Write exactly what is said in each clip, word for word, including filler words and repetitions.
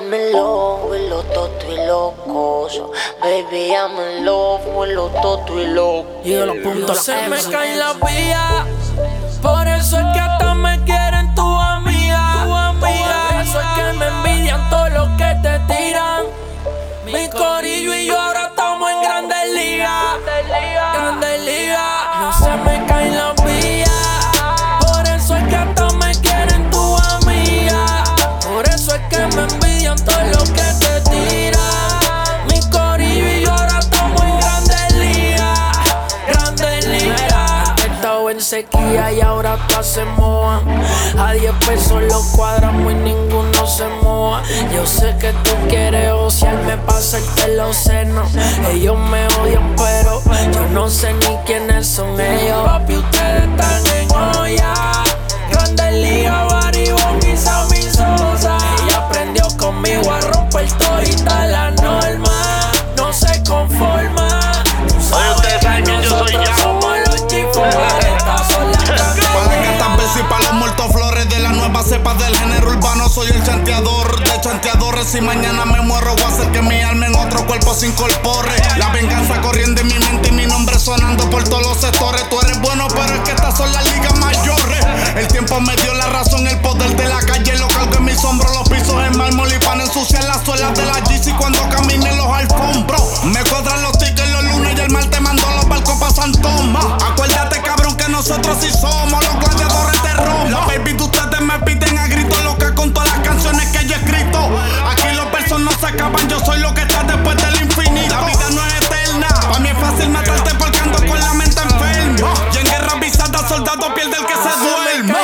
I'm in love with los totos y locosos. Baby, I'm in love with los totos y locos. Y de los puntos se me caen las vías. Por eso es que hasta me quieren tu amiga, tu amiga. Por eso es que me envidian todos los que te tiran. Mi corillo y yo ahora estamos en Grandes Ligas. Grandes Ligas. No se me caen las vías. Por eso es que hasta me quieren tu amiga. Por eso es que me envidian todos los que te tiran. Mi corillo y yo ahora estamos en Grandes Ligas. Grandes Ligas. He estado en sequía y ahora todas se mojan. A diez pesos los cuadramos y ninguno se moja. Yo sé que tú quieres ociarme pa' hacerte los senos. Ellos me odian pero yo no sé ni quiénes son ellos. Papi, ustedes están en olla. Grandes Ligas, Baribón y Sammy Sosa. Ella aprendió conmigo a romper todita la norma. No se conforma. Oye, ustedes saben quién yo soy ya. Somos los chifos. Estas son las canciones. Para que estas veces y para los muertos flores de la nueva cepa del género urbano. Soy el chanteador de chanteadores. Si mañana me muero voy a hacer que mi alma en otro cuerpo se incorpore. La venganza corriendo en mi mente y mi nombre sonando por todos los sectores. Tú eres bueno pero es que estas son las ligas mayores. El tiempo me dio la razón, el poder de la calle lo cargo en mis hombros. Los pisos en mármol y para no ensuciar las suelas de la Yeezy cuando camine los alfombros. Me cuadran los tickets los lunes y el martes mando los barcos pa' San Tomás. Acuérdate cabrón que nosotros sí somos los gladiadores de Roma. Los baby de ustedes me piden a grito loca con todas las canciones que yo he escrito. Aquí los versos no se acaban, yo soy lo que está después del infinito. La vida no es eterna, pa' mí es fácil matarte porque ando con la mente enferma. Y en guerra avisada soldado pierde el que se duerma.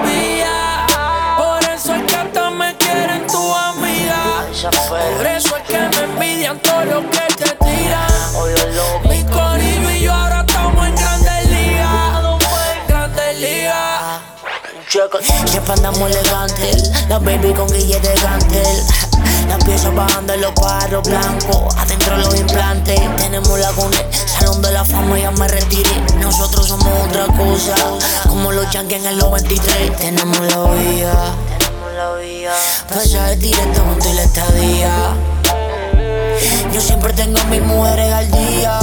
Por eso es que hasta me quieren tu amiga. Por eso es que me envidian todos los que te tiran. Mi corillo y yo ahora estamos en Grandes Ligas. Grandes Ligas. Siempre andamos elegantes. La baby con Guille de Gantel. La pieza bajando en los barros blancos. Adentro los implantes. Tenemos la cune, salón de la fama, ya me retiré. Nosotros somos otra cosa. Como los yankees en el noventa y tres. Tenemos la vía. Pasaje directo junto y la estadía. Yo siempre tengo a mis mujeres al día.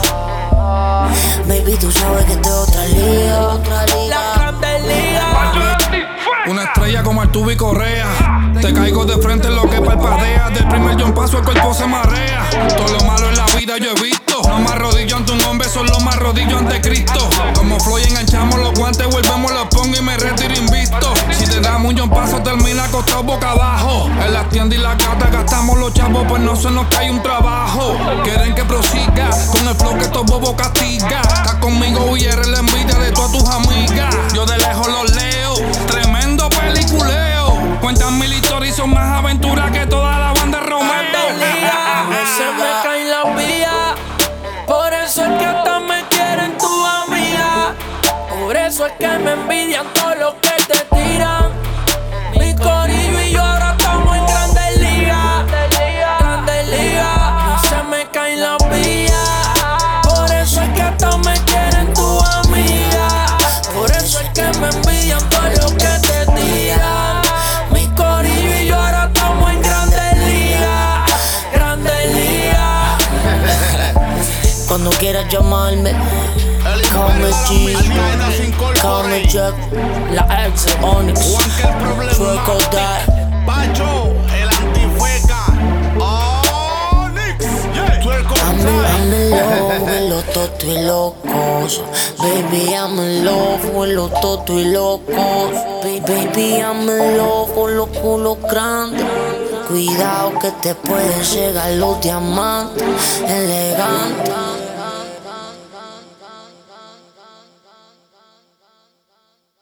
Baby, tú sabes que esto es otra liga. Otra liga. La Grandes Ligas. Una estrella como Artubi Correa. Te caigo de frente en lo que parpadea. Del primer John paso el cuerpo se marea. Todo lo malo en la vida yo he visto. No me arrodillo ante un hombre, solo me arrodillo ante Cristo. Como Floyd enganchamos los guantes, volvemos, los pongo y me retiro invisto. Si te damos un John paso termina acostado boca abajo. En las tiendas y las gatas gastamos los chavos, pues no se nos cae un trabajo. Quieren que prosiga con el flow que estos bobos castiga. Estás conmigo y eres la envidia de todas tus amigas. Yo de lejos los leo, tremendo peliculeo. Cuentan mil historias y son más aventuras que toda la banda Romeo. No se me caen las vías. Por eso es que hasta me quieren tu amiga. Por eso es que me envidian todos los que te tiran. Mi corillo y yo ahora estamos en Grandes Ligas. Grandes Ligas. No se me caen las vías. Por eso es que hasta me quieren tu amiga. Por eso es que me envidian todos los que te tiran. Mi corillo y yo ahora estamos en Grandes Ligas. Grandes Ligas. Cuando quieras llamarme, call me G, call me Jack, La ex Onyx, Sueco Die. Pacho, el antifeca. Onyx, yeah. Sueco I'm in, I'm in love with los totos y locos. Baby, I'm in love with los totos y locos. Ba- Baby, I'm in love con los culos grandes. Cuidado que te pueden llegar los diamantes. Elegante.